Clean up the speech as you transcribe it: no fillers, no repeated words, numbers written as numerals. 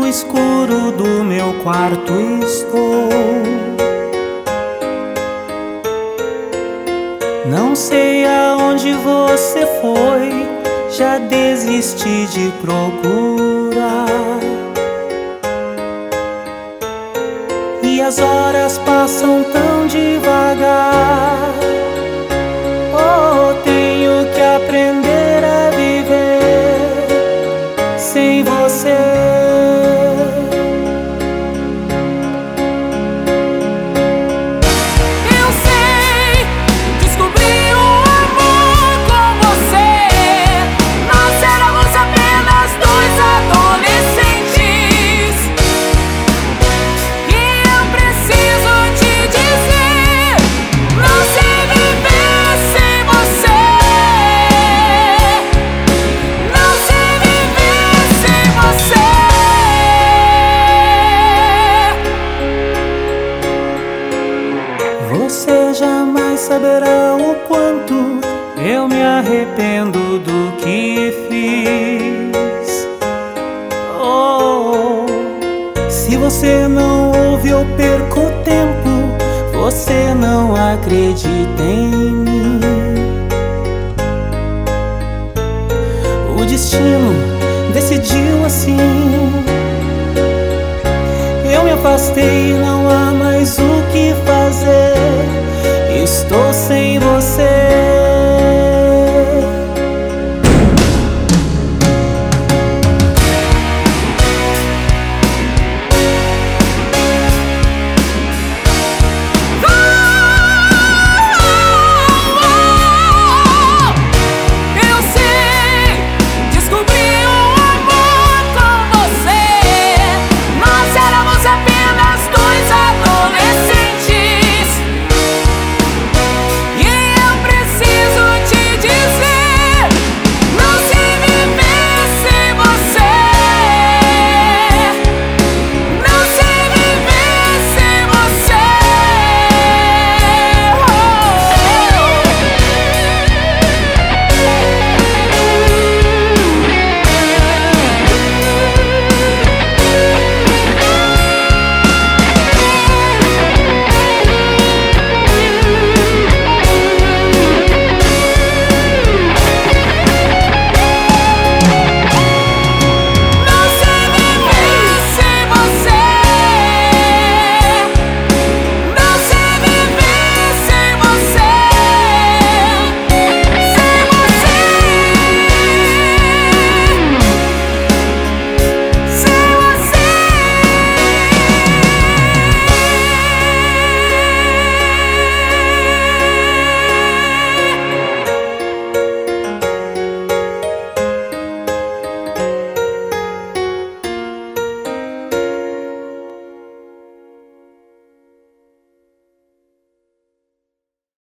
No escuro do meu quarto estou. Não sei aonde você foi, já desisti de procurar. E as horas passam tão devagar. Oh, tenho que aprender a viver sem você. Você jamais saberá o quanto eu me arrependo do que fiz. Oh, se você não ouve, eu perco tempo. Você não acredita em mim. O destino decidiu assim. Eu me afastei, não há mais o que fazer. Estou sem você.